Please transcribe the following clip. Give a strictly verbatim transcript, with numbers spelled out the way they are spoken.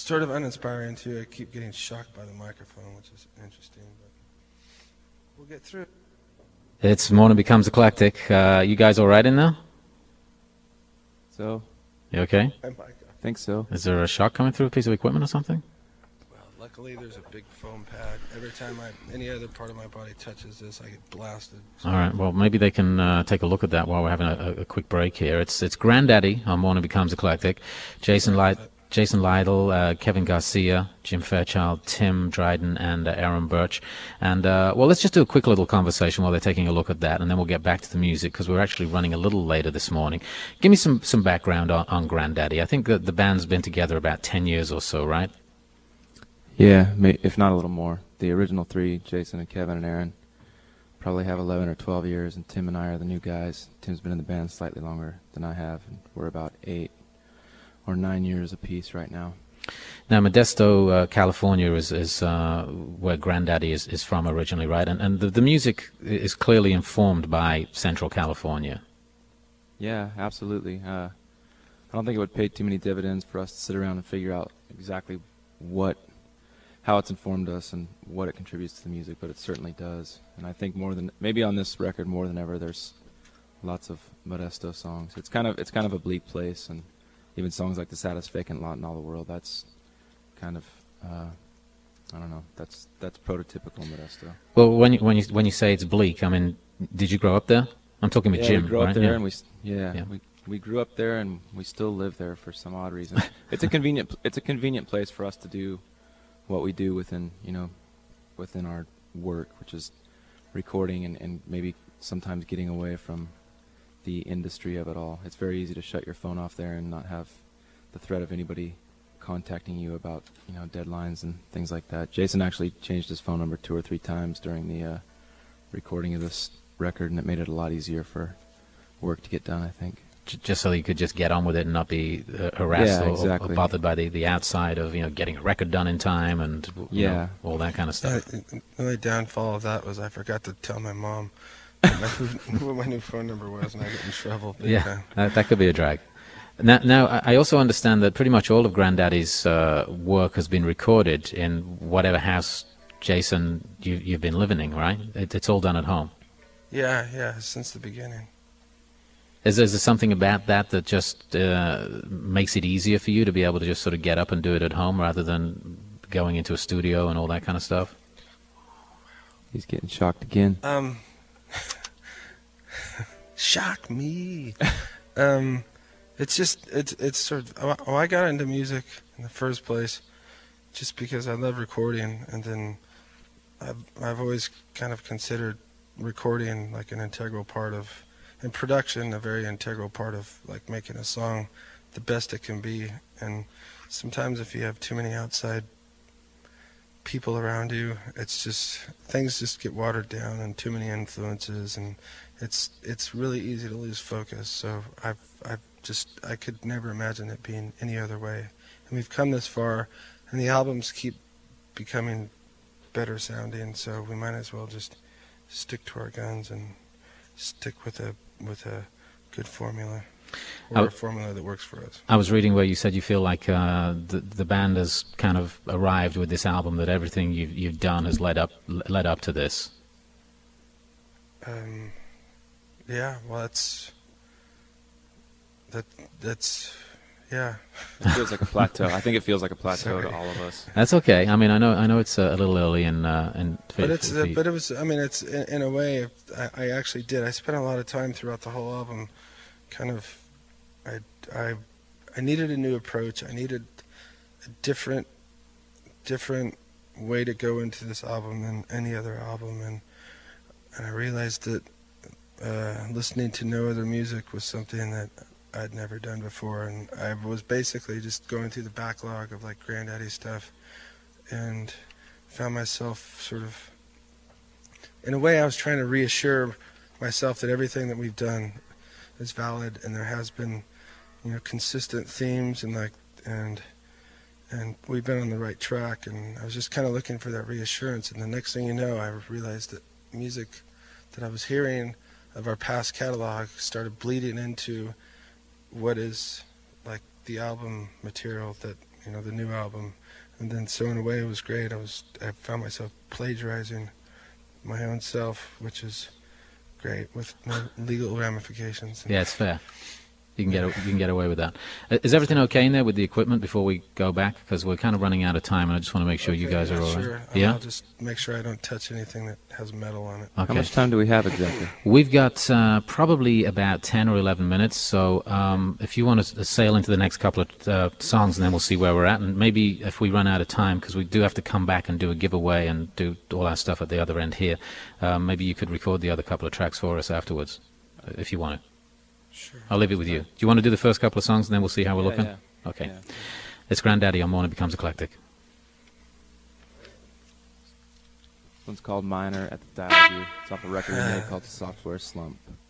sort of uninspiring too. I keep getting shocked by the microphone, which is interesting, but we'll get through it. It's Morning Becomes Eclectic. Uh, you guys all right in there? So, You okay? I might- I think so. Is there a shock coming through a piece of equipment or something? Well, luckily there's a big foam pad. Every time I, any other part of my body touches this, I get blasted. So All right. Well, maybe they can uh, take a look at that while we're having a, a quick break here. It's it's Grandaddy on Morning Becomes Eclectic. Jason Light, Jason Lytle, uh, Kevin Garcia, Jim Fairchild, Tim Dryden, and uh, Aaron Birch. And uh, well, let's just do a quick little conversation while they're taking a look at that, and then we'll get back to the music because we're actually running a little later this morning. Give me some some background on, on Grandaddy. I think that the band's been together about ten years or so, right? Yeah, may, if not a little more. The original three, Jason and Kevin and Aaron, probably have eleven or twelve years, and Tim and I are the new guys. Tim's been in the band slightly longer than I have, and we're about eight or nine years apiece right now. Now, Modesto, uh, California is, is uh, where Grandaddy is, is from originally, right? And, and the, the music is clearly informed by Central California. Yeah, absolutely. Uh, I don't think it would pay too many dividends for us to sit around and figure out exactly what, how it's informed us and what it contributes to the music, but it certainly does. And I think more than, maybe on this record more than ever, there's lots of Modesto songs. It's kind of, it's kind of a bleak place, and even songs like The Saddest Vacant Lot in All the World, that's kind of, uh, I don't know, that's that's prototypical Modesto. Well, when you, when you when you say it's bleak, I mean, did you grow up there? I'm talking with Yeah, Jim, we grew right? up there, Yeah. and we, s- yeah, Yeah. we we grew up there, and we still live there for some odd reason. It's a convenient, pl- it's a convenient place for us to do what we do within, you know, within our work, which is recording and, and maybe sometimes getting away from the industry of it all. It's very easy to shut your phone off there and not have the threat of anybody contacting you about, you know, deadlines and things like that. Jason actually changed his phone number two or three times during the uh, recording of this record, and it made it a lot easier for work to get done, I think. J- Just so you could just get on with it and not be uh, harassed Yeah, or, or exactly. bothered by the, the outside of, you know, getting a record done in time and you Yeah. know, all that kind of Uh, stuff. the only downfall of that was I forgot to tell my mom what my, what my new phone number was, and I get in trouble. big Yeah, time. that, that could be a drag. Now, now, I I also understand that pretty much all of Grandaddy's uh, work has been recorded in whatever house, Jason, you, you've been living in, right? It, it's all done at home. Yeah, yeah, since the beginning. Is, is there something about that that just uh, makes it easier for you to be able to just sort of get up and do it at home rather than going into a studio and all that kind of stuff? He's getting shocked again. Um, shock me. um, it's just it's it's sort of. Oh, oh, I got into music in the first place just because I love recording, and then I've I've always kind of considered recording like an integral part of, and production a very integral part of like making a song the best it can be. And sometimes if you have too many outside people around you, it's just things just get watered down and too many influences, and it's it's really easy to lose focus. So I've I've just I could never imagine it being any other way. And we've come this far, and the albums keep becoming better sounding. So we might as well just stick to our guns and stick with a with a good formula, or Oh. a formula that works for us. I was reading where you said you feel like uh, the the band has kind of arrived with this album, that everything you've you've done has led up led up to this. Um, yeah, well, that's that that's yeah. It feels like a plateau. I think it feels like a plateau Sorry. to all of us. That's okay. I mean, I know I know it's a, a little early in uh, in. But it's uh, but it was I mean it's in, in a way I, I actually did I spent a lot of time throughout the whole album, kind of I I I needed a new approach. I needed a different different way to go into this album than any other album, and and I realized that uh, listening to no other music was something that I'd never done before, and I was basically just going through the backlog of like Grandaddy stuff, and found myself sort of, in a way, I was trying to reassure myself that everything that we've done is valid, and there has been, you know, consistent themes, and like, and and we've been on the right track. And I was just kind of looking for that reassurance. And the next thing you know, I realized that music that I was hearing of our past catalog started bleeding into what is like the album material that you know, the new album. And then so in a way it was great. I was I found myself plagiarizing my own self, which is great with no legal ramifications. Yeah, it's fair. You can get you can get away with that. Uh, Is everything okay in there with the equipment before we go back? Because we're kind of running out of time, and I just want to make sure you Okay, guys are yeah, all right. sure. Yeah. I'll just make sure I don't touch anything that has metal on it. Okay. How much time do we have exactly? We've got uh, probably about ten or eleven minutes, so um, if you want to sail into the next couple of uh, songs, and then we'll see where we're at, and maybe if we run out of time, because we do have to come back and do a giveaway and do all our stuff at the other end here, um, maybe you could record the other couple of tracks for us afterwards, uh, if you want to. Sure. I'll leave it with you. Do you want to do the first couple of songs, and then we'll see how we're Yeah, looking? yeah. Okay. Yeah. It's Grandaddy on Morning Becomes Eclectic. This one's called Minor at the Dial View. It's off a record we made called The Software Slump.